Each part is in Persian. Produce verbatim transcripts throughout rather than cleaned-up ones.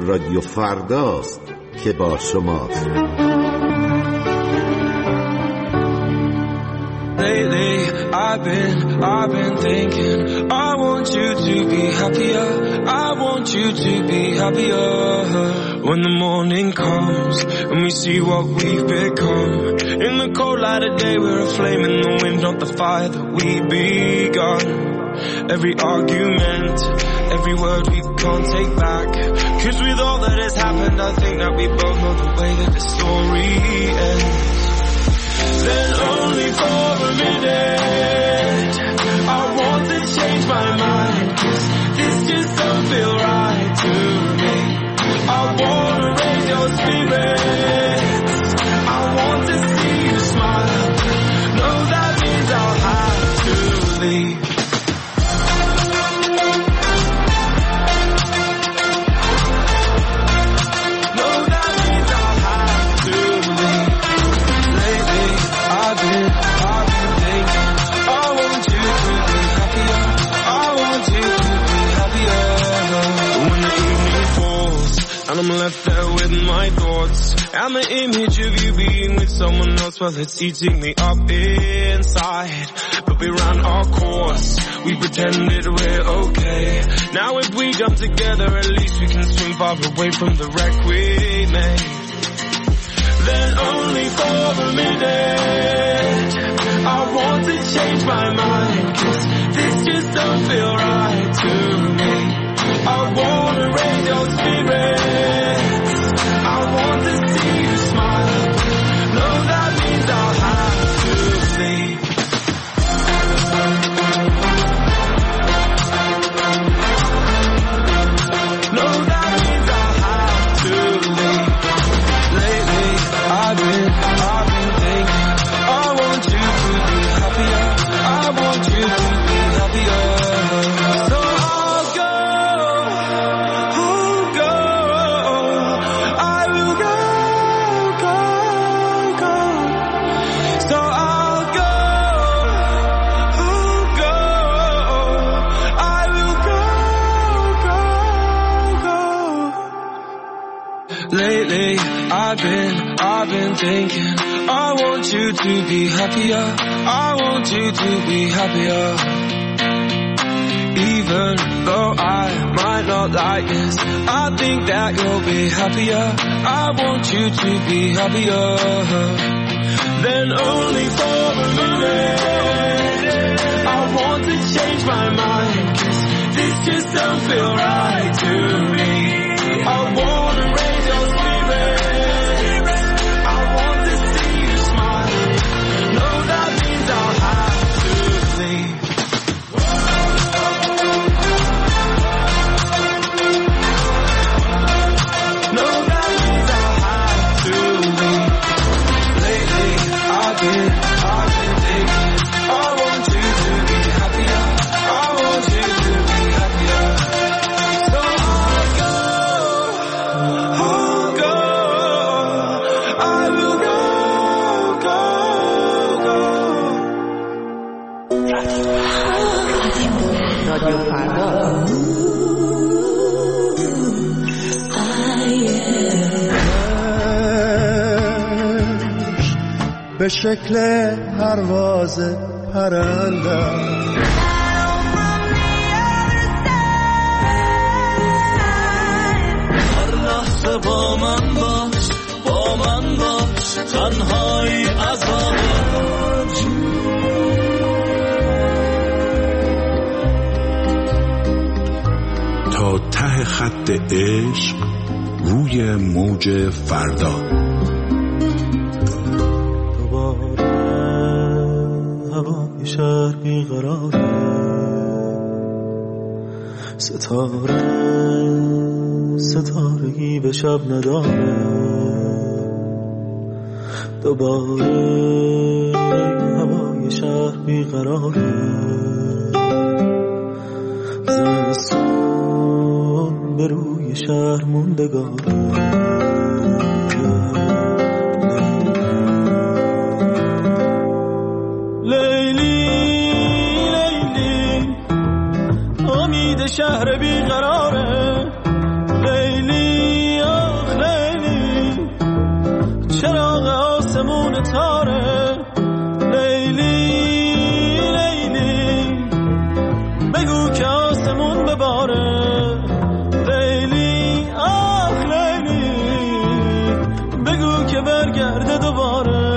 رادیو فرداست که با شماست. Lately, I've been, I've been thinking, I want you to be happier, I want you to be happier. When the morning comes and we see what we've become, in the cold light of day we're a flame in the wind, not the fire that we begun. Every argument, every word we can't take back, cause with all that has happened I think that we both know the way that the story ends. Then only for a minute I want to change my mind, cause this just don't feel right to me. I wanna raise your spirits, I want to see you smile. No, that means I'll have to leave. And I'm left there with my thoughts and the image of you being with someone else. Well, it's eating me up inside. But we ran our course, we pretended we're okay. Now if we jump together, at least we can swim far away from the wreck we made. Then only for a minute I want to change my mind, cause this just don't feel right to me. I wanna raise your spirits, I want to see you smile. No, that means I'll have to leave. No, that means I'll have to leave. Lately, I've been, I've been thinking, I want you to be happier, I want you to be happier. So lately, I've been, I've been thinking, I want you to be happier, I want you to be happier. Even though I might not like this, I think that you'll be happier, I want you to be happier. Then only for a minute I want to change my mind, cause this just don't feel right to me. I wanna raise your spirits, I want to see you smile. No, that means I'll have to leave. No, that means I'll have to leave. Lately, I've been, I've been thinking, I want you to be happier, I want you to be happier. So I'll go, I'll go, I will go, go, go. رادیو فردا به شکل پرواز پرنده هر لحظه با من باش، با من باش، تنهایی عذابت. تا ته خط عشق روی موج فردا. هوای شهر بیقراره، ستاره ستارگی به شب نداره. دوباره هوای شهر بیقراره، زمستون به روی شهر موندگاره. شهر بیقراره، لیلی تاره. لیلی لیلی بگو که آسمون بباره. لیلی آخ لیلی بگو که برگرده دوباره.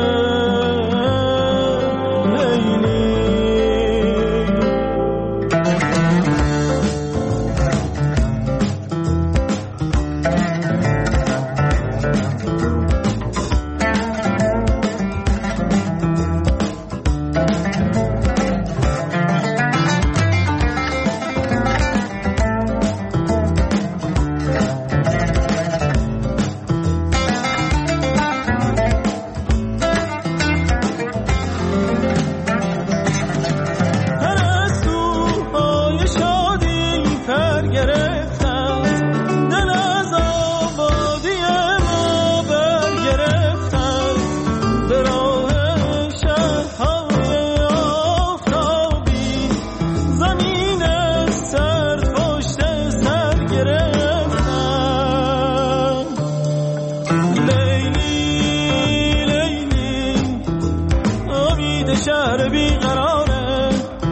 شهر بیقراره.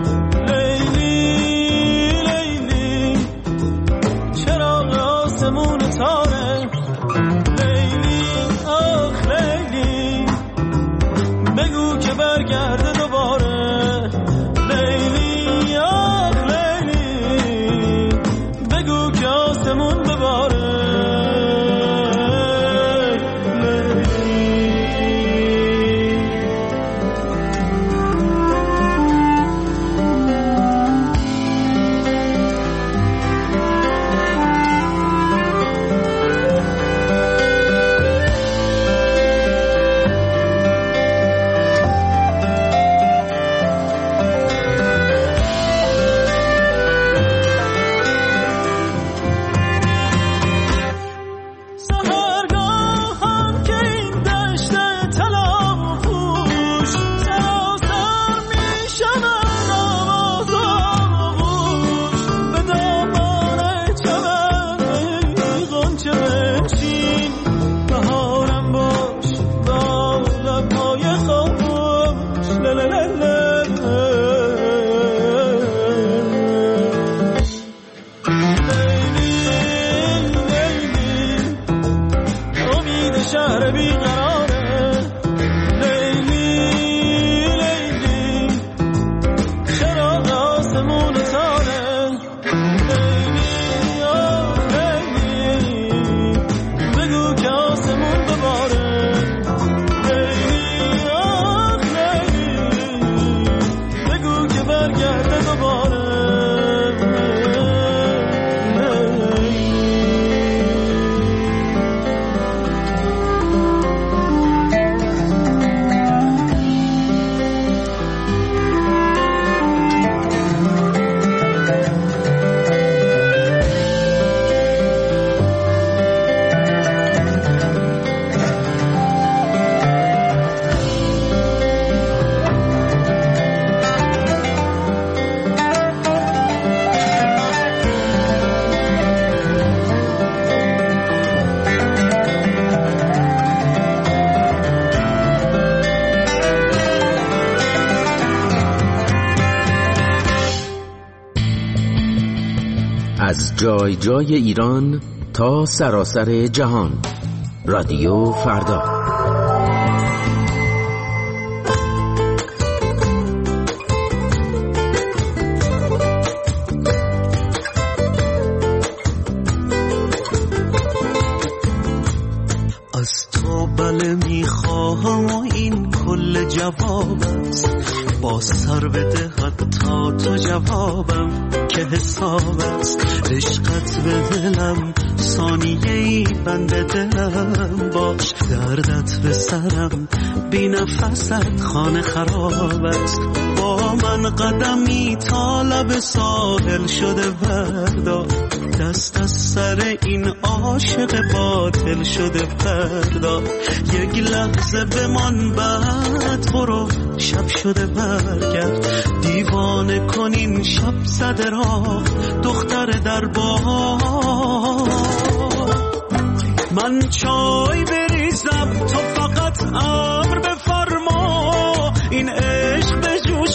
لیلی لیلی چراغ آسمون تاره. لیلی آخ لیلی بگو که برگرده دوباره. لیلی آخ لیلی بگو که آسمون بباره. شهر بیقراره. لیلی لیلی چراغ آسمون تاره. لیلی آه لیلی بگو که آسمون بباره. لیلی آه لیلی بگو که برگرده دوباره. از جای جای ایران تا سراسر جهان. رادیو فردا. از تو بله میخواهم و این کل جواب است. با سر بده حتی تو جوابم که حساب است. عشقت به دلم ثانیه‌ای بند دلم باش. دردت به سرم بی نفست خانه خراب است. با من قدمی تا لب ساحل شده بردار. دست از سر این عاشق باطل شده بردار. یک لحظه بمان بعد برو شب شده برگرد. دیوانه کنین شب زده راه دختر در بار. من چای بریزم تو فقط امر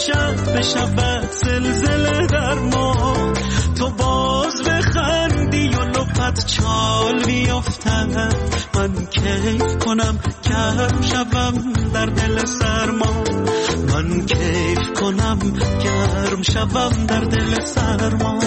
جوشد بشود زلزله در ما، تو باز بخندی و لپت چال بیفتد، من کیف کنم گرم شوم در دل سرما، من کیف کنم گرم شوم در دل سرما.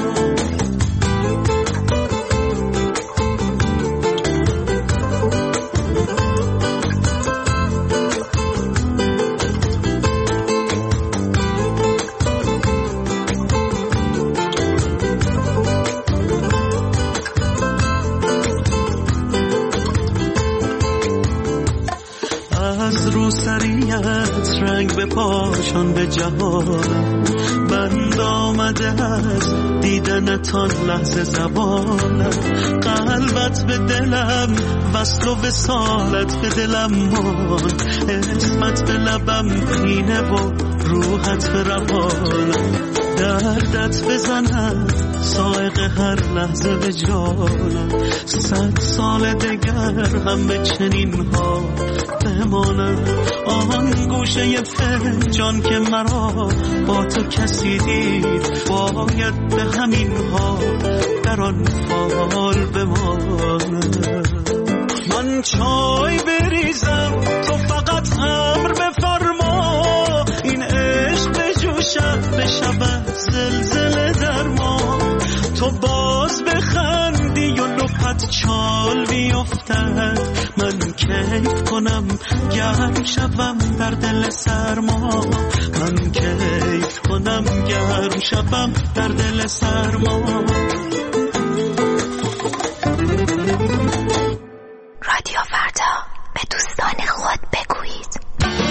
روسریت رنگ به پاشان به جهانم، بند آمده از دیدنتان لحظه زبانم، قلبت به دلم وصل و وصالت به دلم مان، اسمت به لبم پینه و روحت به روانم، دردت بزند سائق هر لحظه به جانم، صد سال دگر هم به چنین ها بمانم. آن گوشه فنجان که مرا با تو کسی دید، باید به همین ها در آن حال بمانم. من چای بریزم تو فقط امر بفرما، این عشق بجوشد بشود زلزله در ما، تو باز بخندی و لپت چال بیفتد، من کیف کنم گرم شوم در دل سرما، من کیف کنم گرم شوم در دل سرما. رادیو فردا، به دوستان خود بگویید.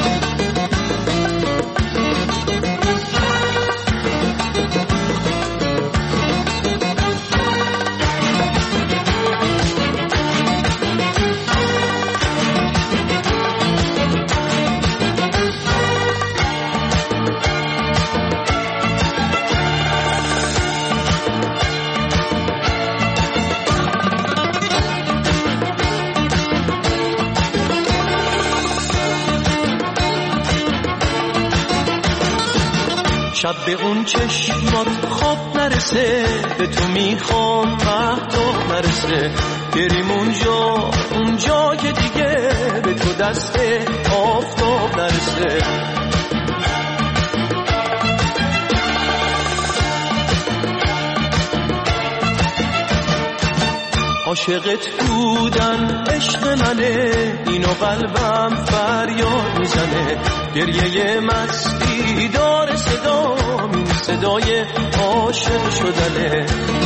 شب به اون چشمات خواب نرسه، به تو میخوام مهتاب نرسه، بریم اونجا اونجا که دیگه به تو دست آفتاب نرسه. عاشقت بودن عشق منه، اینو قلبم فریاد میزنه، گریه مستی داره صدا، این صدای عاشق شدنه.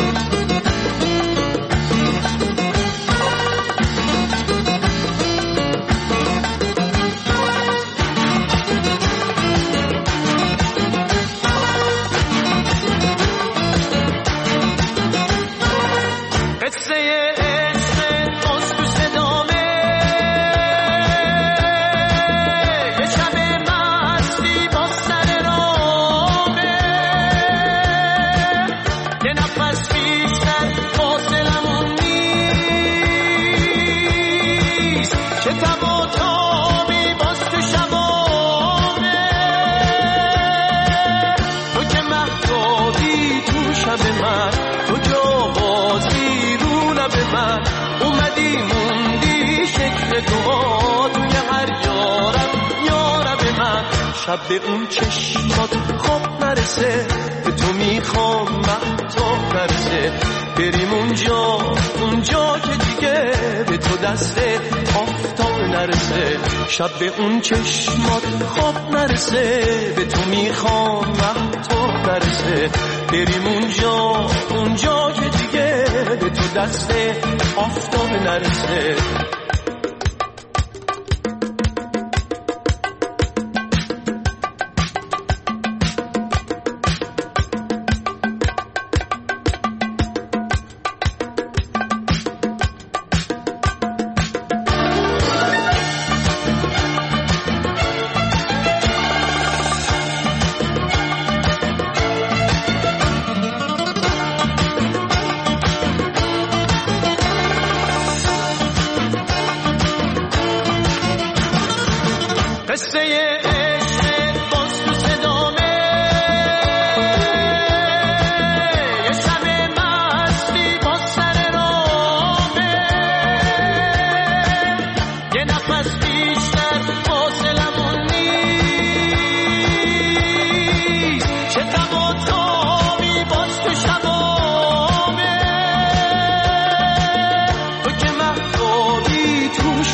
شب به اون چشمات خواب نرسه، به تو میخوام مهتاب نرسه، بریم اونجا اونجا که دیگه به تو دست آفتاب نرسه. شب به اون چشمات خواب نرسه، به تو میخوام مهتاب نرسه، بریم اونجا اونجا که دیگه به تو دست آفتاب نرسه.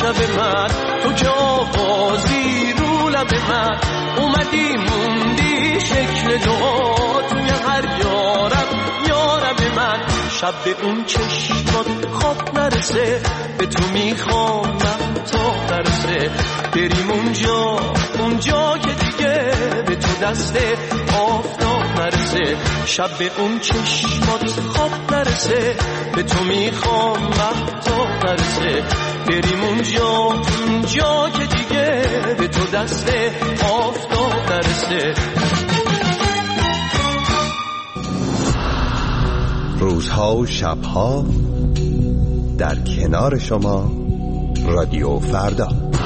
لب من، تو که آوازی رو لب من، اومدی موندی شکل دعا توی هر یارم یارم من. شب به اون چشمات خواب نرسه، به تو میخوام من تا برسه، بریم اونجا اونجا که دیگه به تو دست آفتاب نرسه. شب به اون چشمات خواب نرسه، به تو میخوام من تا برسه، بریم اونجا اونجا که دیگه به تو دست آفتاب نرسه. روزها و شبها در کنار شما رادیو فردا.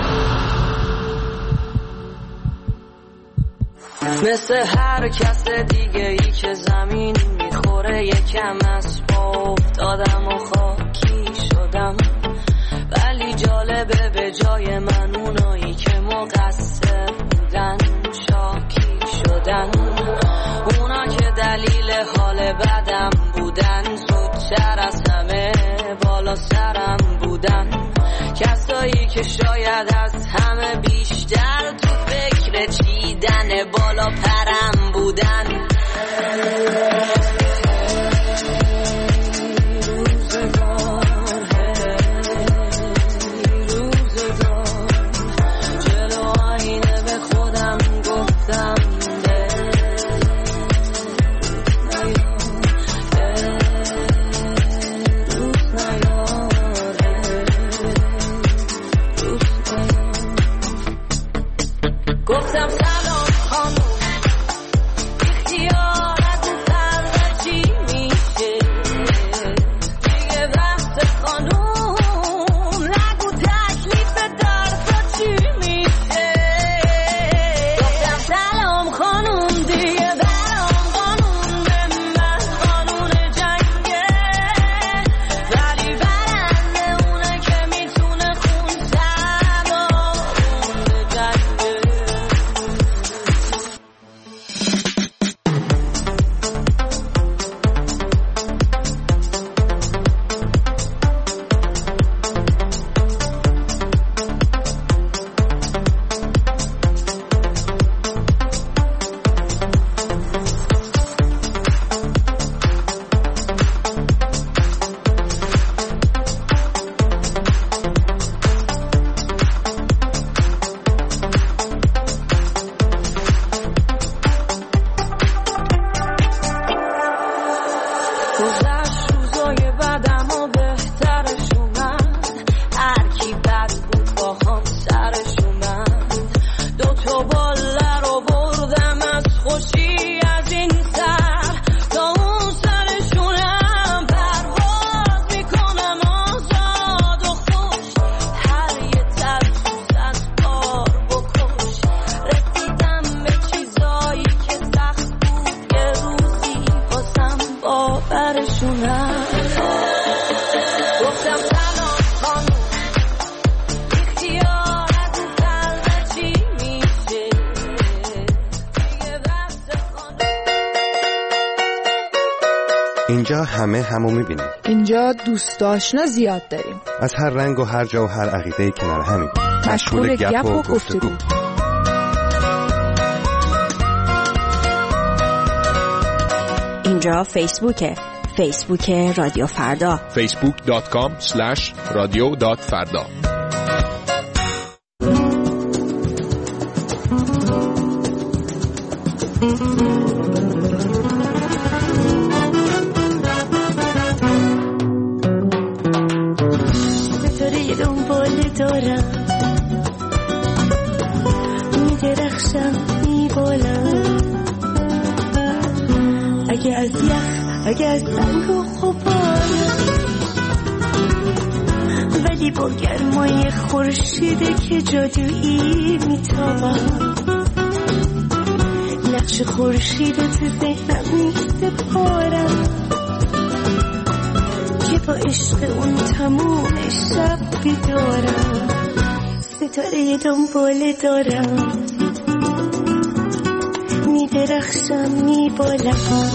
مثل هر کس دیگه ای که زمین میخوره یکم از پا افتادم و خاکی شدم، ولی جالبه به جای من اونایی که مقصر بودن شاکی شدن. اونا که دلیل حال بدم بودن زودتر از همه بالا سرم بودن. کسایی که شاید از همه بیشتر تو فکر چیدن بالا پرم بودن. گفتم سلام خانوم، اختیارت فردا چی میشه؟ دیگه وقت خانوم، نگو تکلیف درسا چی میشه؟ گفتم سلام خانوم، دیگه برام قانون به من قانون جنگه، ولی برنده اونه که میتونه خون سوارون جنگه. گذشت روزای بدم و بهترش اومد، هر کی بد بود با هم سرش اومد. دوتا باله رو بردم از خوشی از این سر تا اون سرشونم پرواز میکنم آزاد و خوش. هر یه ترسوز از کار بکش، رسیدم به چیزایی که سخت بود یه روزی بازم باورشونم. گفتم سلام خانوم، اختیارت فردا چی میشه؟ دیگه وقت خانوم. اینجا همه همو میبینیم. اینجا دوست آشنا زیاد داریم، از هر رنگ و هر جا و هر عقیده کنار همیم، مشغول گپ و گفتگو. اینجا فیسبوکه، فیسبوک رادیو فردا، فیسبوک دات کام اسلش رادیو دات فردا. ستاره دنبال دارم، میدرخشم میبالم، اگه از یخ اگه از سنگ و غبارم، ولی با گرمای خورشیده که جادویی میتابم. نقش خورشید تو ذهنم میسپارم که با عشق اون تموم شب بیدارم. ستاره دنبال دارم، میدرخشم میبالم،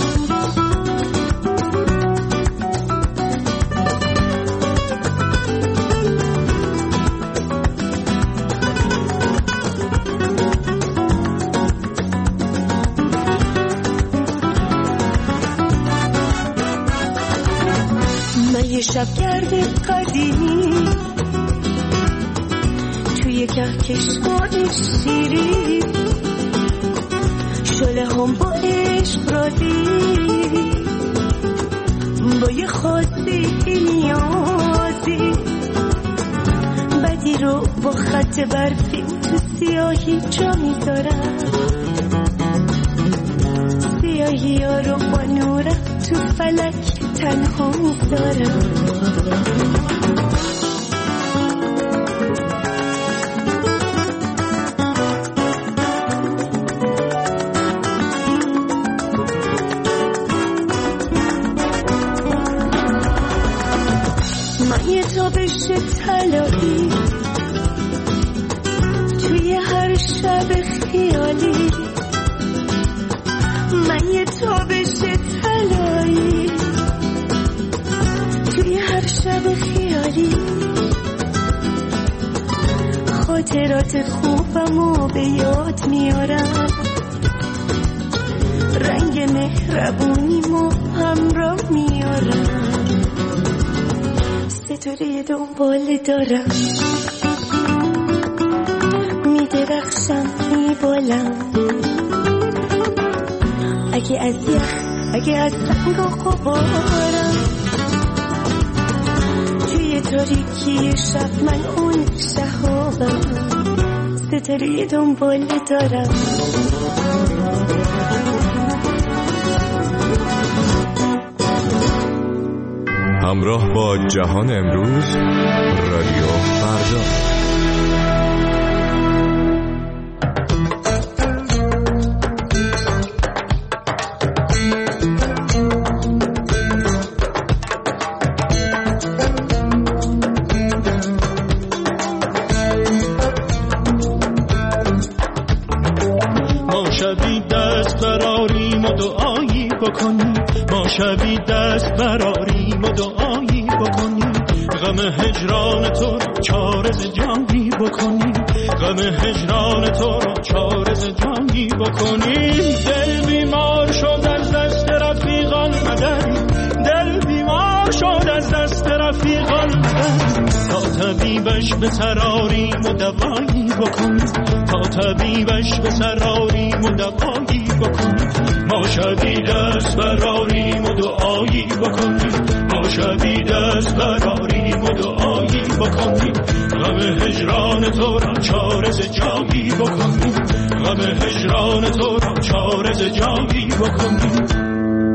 یه شبگرد قدیمی توی کهکشان شیری شله هم با عشق رازی با یه خواستی نیازی بدی رو با خط برفی تو سیاهی جا میذارم سیاهی ها رو با نورت تو فلک تنها میذارم من یه تابش طلایی توی هر شب خیالی من یه تابش طلایی توی هر شب خیالی خاطرات خوبمو به یاد میارم رنگ مهربونیمو همراه میارم ستاره دنبال دارم میدرخشم میبالم اگه از یخ اگه از سنگ و غبارم توی تاریکی شب من اون شهابم ستاره دنبال دارم همراه با جهان امروز رادیو فردا. ما شبی دست براریم و دعایی بکنیم ما شبی دست براریم و دعایی بکنیم غم هجران تو رو چارز جانی بکنیم غم هجران تو رو چارز جانی بکنیم دل بیمار شد از دست رفیقان مدریم دل بیمار شد از دست رفیقان مدریم تا طبیبش به سراریم و دوایی بکنیم تا طبیبش به سراریم و دوایی بکنیم ما شبی دست براریم و دعایی بکنیم ما شبی دست براریم و دعایی بکنیم غم هجران تو را چارز جایی بکنیم غم هجران تو را چارز جایی بکنیم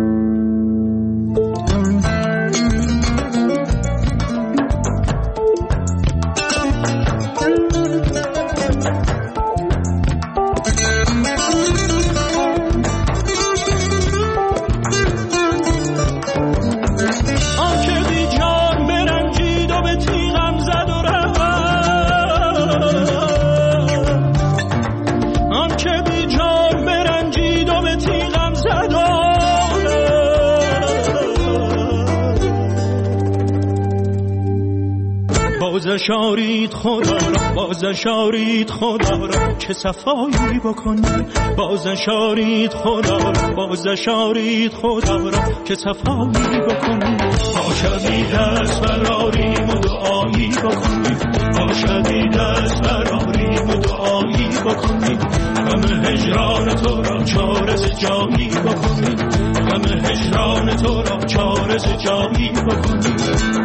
بازشارید خدا را بازشارید خدا را که صفایی بکنیم بازشارید خدا را بازشارید خدا را که صفایی بکنیم ما شبی دست براریم و دعایی بکنیم ما شبی دست براریم و دعایی بکنیم غم هجران تو را چارز جایی بکنیم غم هجران تو را چارز جایی بکنیم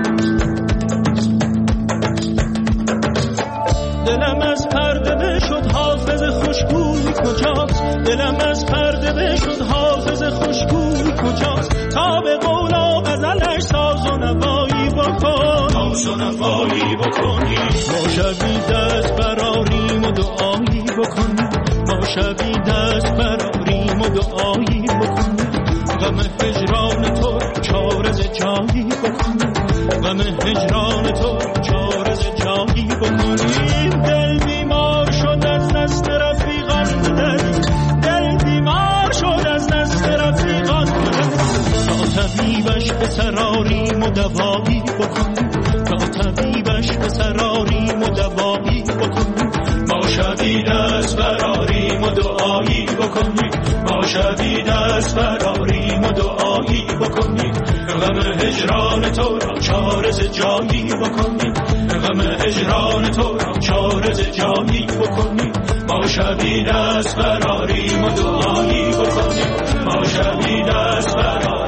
دلم از پرده بشد حافظ خوشبوی کجاست دلم از پرده بشد حافظ خوشبوی کجاست تا به قول و غزلش ساز و نوایی بکن ساز و نوایی بکنی ما شبی دست براریم و دعایی بکنیم ما شبی دست براریم و دعایی بکنیم غم هجران تو چارز جایی بکنیم غم هجران تو چارز جایی بکنیم دل بیمار شد از دست رفیقان مدریم دل بیمار شد از دست رفیقان مدریم تا طبیبش به سراریم و دوایی بکنیم تا طبیبش به سراریم و دوایی بکنیم ما شبی دست براریم براریم و دعایی بکنیم، ما شبی دست براریم و دعایی بکنیم، غم هجران تو را چاره ز جایی بکنیم، غم هجران تو را چاره ز جایی بکنیم، ما شبی دست براریم و دعایی بکنیم، ما شبی دست براریم